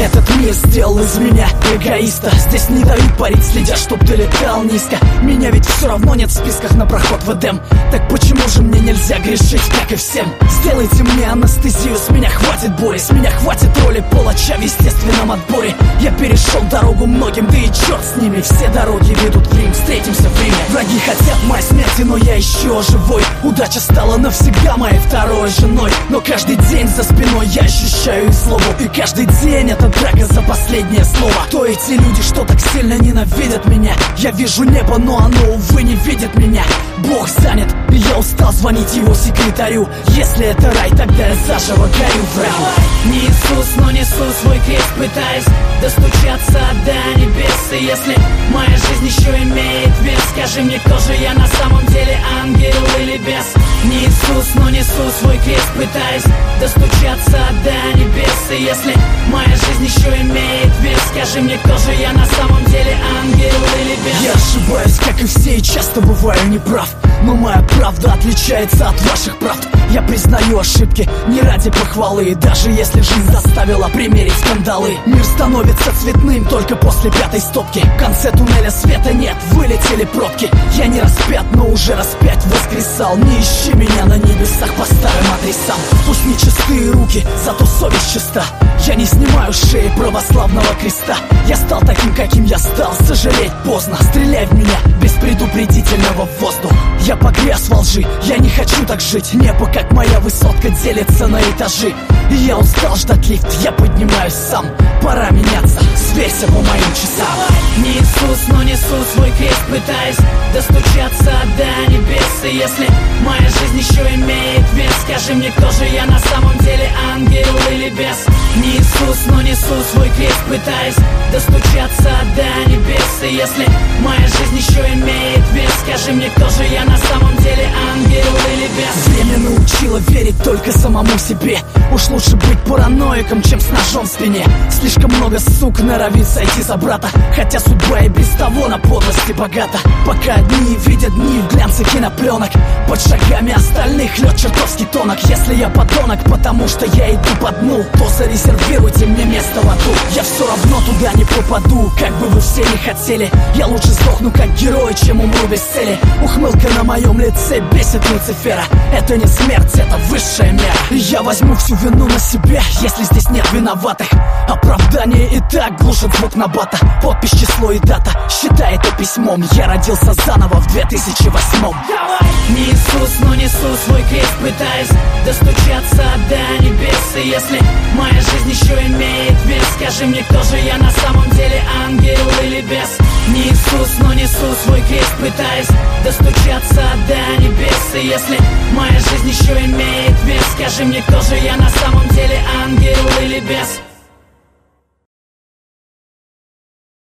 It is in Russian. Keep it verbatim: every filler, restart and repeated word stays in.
Этот мир сделал из меня эгоиста. Здесь не дают парить, следя, чтоб ты летал низко. Меня ведь все равно нет в списках на проход в Эдем. Так почему же мне нельзя грешить, как и всем? Сделайте мне анестезию, с меня хватит боли, с меня хватит роли палача в естественном отборе. Я перешел дорогу многим, да и черт с ними. Все дороги ведут в Рим, встретимся в Риме. Враги хотят моей смерти, но я еще живой. Удача стала навсегда моей второй женой. Но каждый день за спиной я ощущаю их злобу. И каждый день это драка за последнее слово. Кто эти люди, что так сильно ненавидят меня? Я вижу небо, но оно, увы, не видит меня. Бог занят, и я устал звонить его секретарю. Если это рай, тогда я заживо горю в раю. Не Иисус, но несу свой крест, пытаясь достучаться до небес. И если моя жизнь еще имеет вес, скажи мне, кто же я на самом деле, ангел или бес? Не Иисус, но несу свой крест, пытаясь достучаться до небес. И если моя жизнь еще имеет вес, скажи мне, кто же я на самом деле, ангел или бес? Я ошибаюсь, как и все, и часто бываю неправ. Но моя правда отличается от ваших правд. Я признаю ошибки не ради похвалы, даже если жизнь заставила примерить скандалы. Мир становится цветным только после пятой стопки. В конце туннеля света нет, вылетели пробки. Я не распят, но уже распять воскресал. Не ищи меня на небесах по старым адресам. Пусть не чистые руки, зато совесть чиста. Я не снимаю с шеи православного креста. Я стал таким, каким я стал, сожалеть поздно. Стреляй в меня без предупредительного в воздух. Я погряз во лжи, я не хочу так жить. Небо, как моя высотка, делится на этажи. И я устал ждать лифт, я поднимаюсь сам. Пора меняться, сверься по моим часам. Не Иисус, но несу свой крест, пытаясь достучаться до небес. И если моя жизнь еще имеет вес, скажи мне, кто же я на самом деле, ангел или бес? Не Иисус, но несу свой крест, пытаясь достучаться до небес. И если моя жизнь еще имеет вес, скажи мне, кто же я на самом деле, ангел или бес? Время научило верить только самому себе. Уж лучше быть параноиком, чем с ножом в спине. Слишком много сук норовит сойти за брата, хотя судьба и без того на подлости богата. Пока одни видят дни в глянце кинопленок, под шагами остальных лед чертовски тонок. Если я подонок, потому что я иду по дну, то зарезервируйте мне место в аду. Я все равно туда не попаду, как бы вы все не хотели. Я лучше сдохну как герой, чем умру без цели. Ухмылка на моем лице бесит Люцифера. Это не смерть, это высшая мера. И я возьму всю вину на себя, если здесь нет виноватых. Оправдание и так глушит звук набата. Подпись, число и дата, считай это письмом. Я родился заново в две тысячи восьмом. Не Иисус, но несу свой крест, пытаясь достучаться до небес. И если моя жизнь еще имеет вес, скажи мне, кто же я на самом деле, ангел или бес? Не Иисус, но несу свой крест, пытаясь достучаться до небес. И если моя жизнь еще имеет вес, скажи мне, кто же я на самом деле, ангел или бес?